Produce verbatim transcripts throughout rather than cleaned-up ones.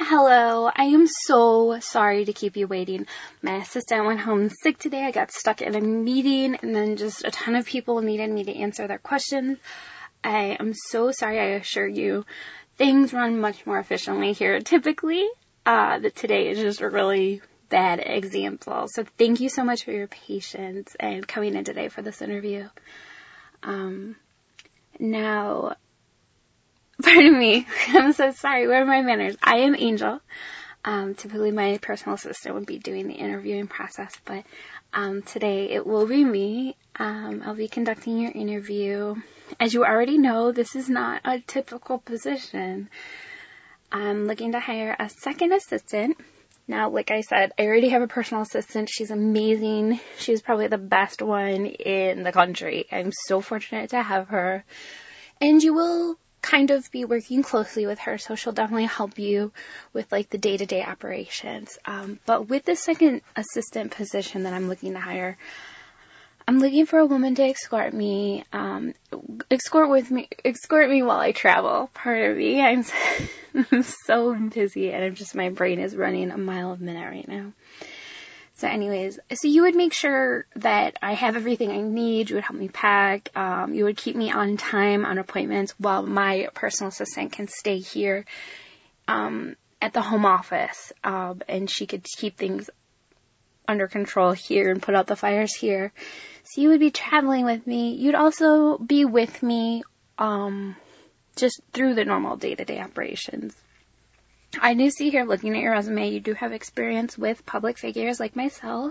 Hello, I am so sorry to keep you waiting. My assistant went home sick today. I got stuck in a meeting and then just a ton of people needed me to answer their questions. I am so sorry. I assure you, things run much more efficiently here typically. Uh, that today is just a really bad example. So thank you so much for your patience and coming in today for this interview. Um, now... Pardon me. I'm so sorry. Where are my manners? I am Angel. Um, typically my personal assistant would be doing the interviewing process, but um, today it will be me. Um, I'll be conducting your interview. As you already know, this is not a typical position. I'm looking to hire a second assistant. Now, like I said, I already have a personal assistant. She's amazing. She's probably the best one in the country. I'm so fortunate to have her. And you will kind of be working closely with her, so she'll definitely help you with like the day-to-day operations. Um, but with the second assistant position that I'm looking to hire, I'm looking for a woman to escort me, um, escort with me, escort me while I travel. Pardon me, I'm, I'm so busy, and I'm just my brain is running a mile a minute right now. So anyways, so you would make sure that I have everything I need. You would help me pack. Um, you would keep me on time on appointments while my personal assistant can stay here um, at the home office. Um, and she could keep things under control here and put out the fires here. So you would be traveling with me. You'd also be with me um, just through the normal day-to-day operations. I do see here, looking at your resume, you do have experience with public figures like myself.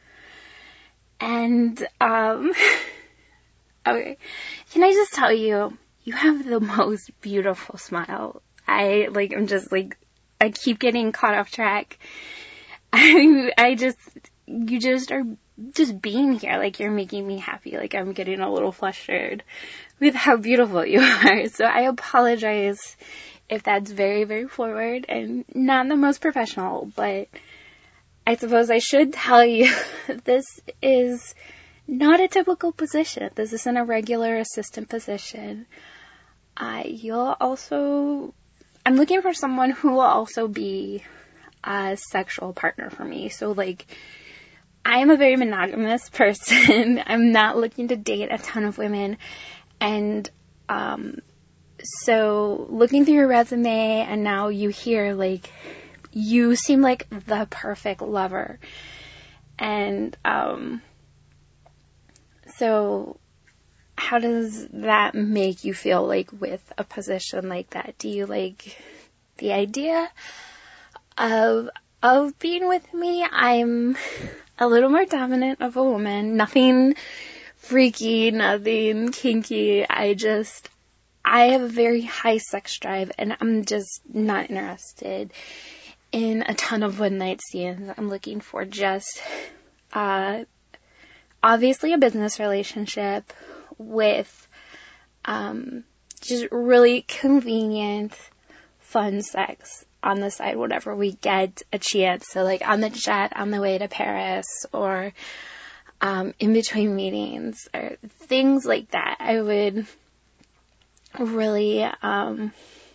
And, um, okay, can I just tell you, you have the most beautiful smile. I, like, I'm just, like, I keep getting caught off track. I, I just, you just are just being here, like, you're making me happy. Like, I'm getting a little flustered with how beautiful you are. So I apologize if that's very, very forward and not the most professional, but I suppose I should tell you this is not a typical position. This isn't a regular assistant position. Uh, you'll also, I'm looking for someone who will also be a sexual partner for me. So, like, I am a very monogamous person. I'm not looking to date a ton of women, and, um, so looking through your resume and now you hear, like, you seem like the perfect lover. And, um, so how does that make you feel, like, with a position like that? Do you like the idea of, of being with me? I'm a little more dominant of a woman. Nothing freaky, nothing kinky. I just, I have a very high sex drive, and I'm just not interested in a ton of one-night stands. I'm looking for just, uh, obviously a business relationship with, um, just really convenient, fun sex on the side whenever we get a chance. So, like, on the jet on the way to Paris, or, um, in between meetings, or things like that. I would really, um,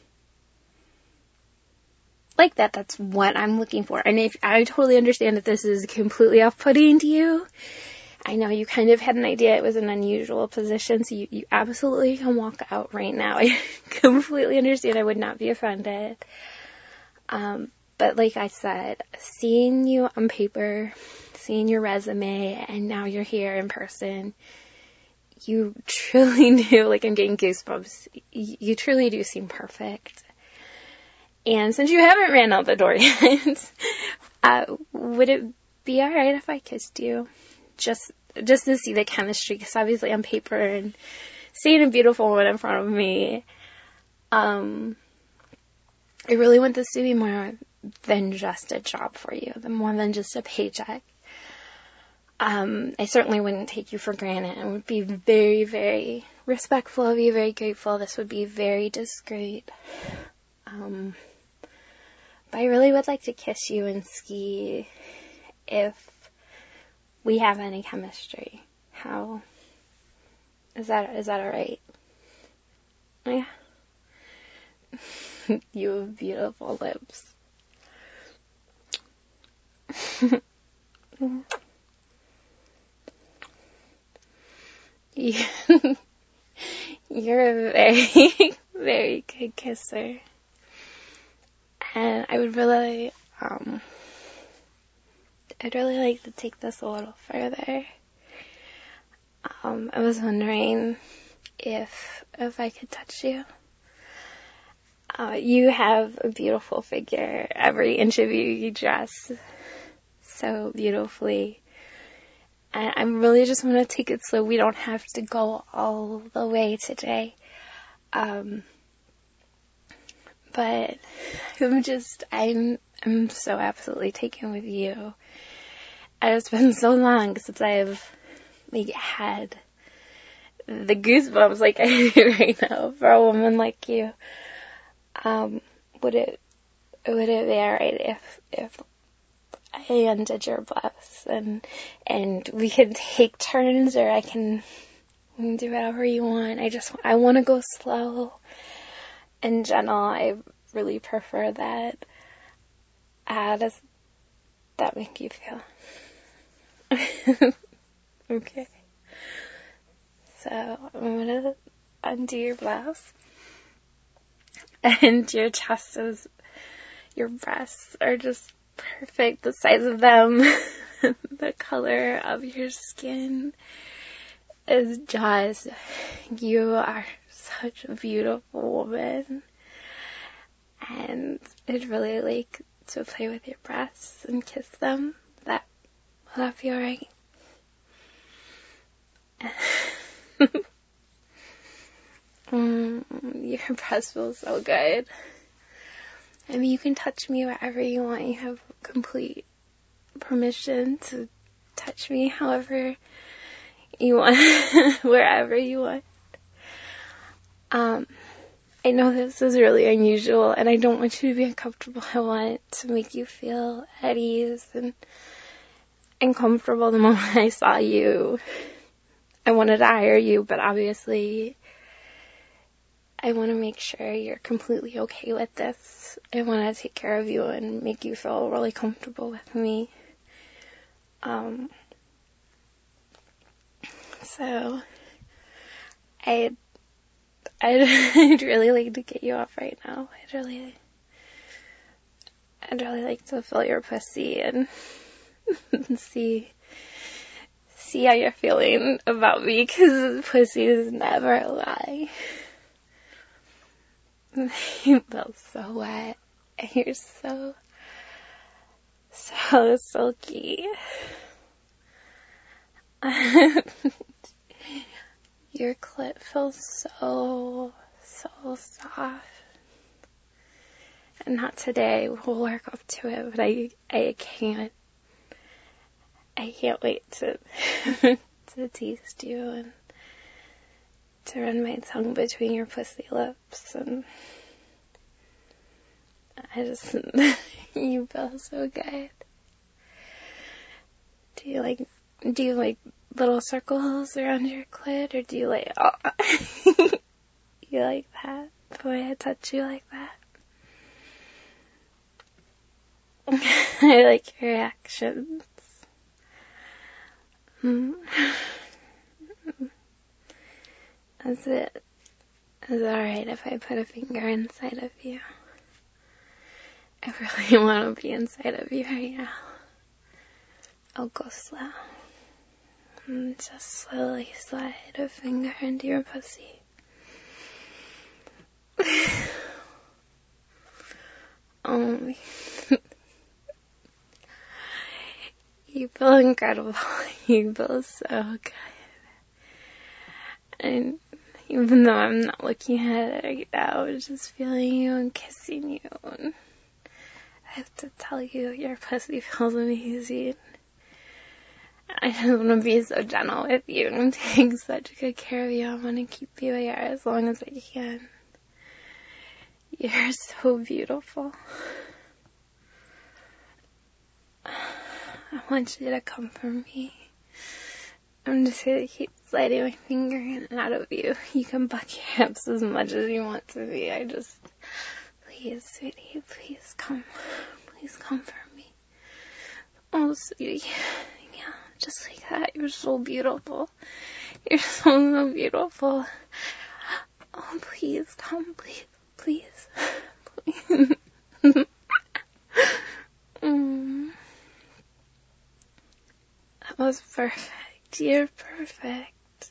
like that. That's what I'm looking for. And if I totally understand that this is completely off-putting to you, I know you kind of had an idea it was an unusual position, so you, you absolutely can walk out right now. I completely understand. I would not be offended. Um, but like I said, seeing you on paper, seeing your resume, and now you're here in person, you truly do, like, I'm getting goosebumps, you truly do seem perfect. And since you haven't ran out the door yet, uh, would it be alright if I kissed you? Just, just to see the chemistry, because obviously on paper and seeing a beautiful woman in front of me, um, I really want this to be more than just a job for you, more than just a paycheck. Um, I certainly wouldn't take you for granted. I would be very, very respectful of you, very grateful. This would be very discreet. Um, but I really would like to kiss you and see if we have any chemistry. How, is that, is that alright? Yeah. You have beautiful lips. You, you're a very, very good kisser. And I would really, um, I'd really like to take this a little further. Um, I was wondering if, if I could touch you. Uh, you have a beautiful figure. Every inch of you, you dress so beautifully. And I really just want to take it slow. We don't have to go all the way today. Um, but I'm just, I'm, I'm so absolutely taken with you. And it's been so long since I've, like, had the goosebumps like I do right now for a woman like you. Um, would it, would it be alright if, if I undid your blouse and, and we could take turns, or I can do whatever you want. I just, I want to go slow and gentle. I really prefer that. How does that make you feel? Okay. So, I'm gonna undo your blouse. And your chest is, your breasts are just perfect. The size of them, the color of your skin is just, you are such a beautiful woman. And I'd really like to play with your breasts and kiss them. That, will that be alright? mm, your breast feels so good. I mean, you can touch me wherever you want. You have complete permission to touch me however you want, wherever you want. Um, I know this is really unusual, and I don't want you to be uncomfortable. I want to make you feel at ease and, and comfortable. The moment I saw you, I wanted to hire you, but obviously I want to make sure you're completely okay with this. I want to take care of you and make you feel really comfortable with me. Um, so, I'd, I'd, I'd really like to get you off right now. I'd really, I'd really like to feel your pussy and see, see how you're feeling about me, because pussy is never a lie. You feel so wet, and you're so, so silky. Your clit feels so, so soft. And not today, we'll work up to it, but I, I can't, I can't wait to, to taste you and to run my tongue between your pussy lips, and I just, you feel so good. Do you like, do you like little circles around your clit, or do you like, oh, you like that, the way I touch you like that? I like your reactions. Hmm. Is it, is it alright if I put a finger inside of you? I really want to be inside of you right now. I'll go slow. And just slowly slide a finger into your pussy. Oh, you feel incredible. You feel so good. And even though I'm not looking at it right now, I'm just feeling you and kissing you. And I have to tell you, your pussy feels amazing. I just want to be so gentle with you and take such good care of you. I want to keep you here as long as I can. You're so beautiful. I want you to comfort me. I'm just going to keep sliding my finger in and out of you. You can buck your hips as much as you want to me. I just, please, sweetie, please come. Please comfort me. Oh, sweetie. Yeah, just like that. You're so beautiful. You're so, so beautiful. Oh, please, come, please, please, please. mm. That was perfect. You're perfect.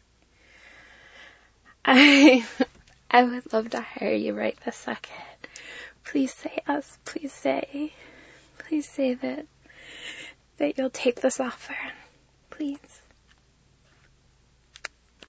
I, I would love to hire you right this second. Please say us. Please say, please say that, that you'll take this offer. Please.